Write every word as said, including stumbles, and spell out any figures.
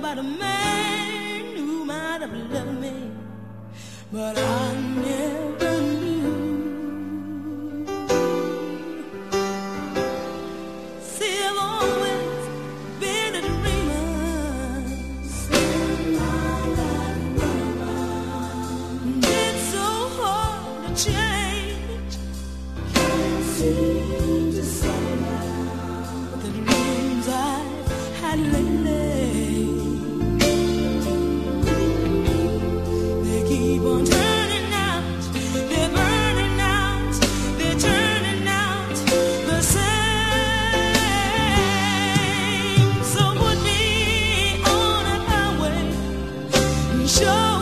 about a man who might have loved me, but I never knew. See, I've always been a dreamer. It's so hard to change. Can't seem to settle down. The dreams I've had lately, they keep on turning out, they're burning out, they're turning out the same. So put me on a highway and show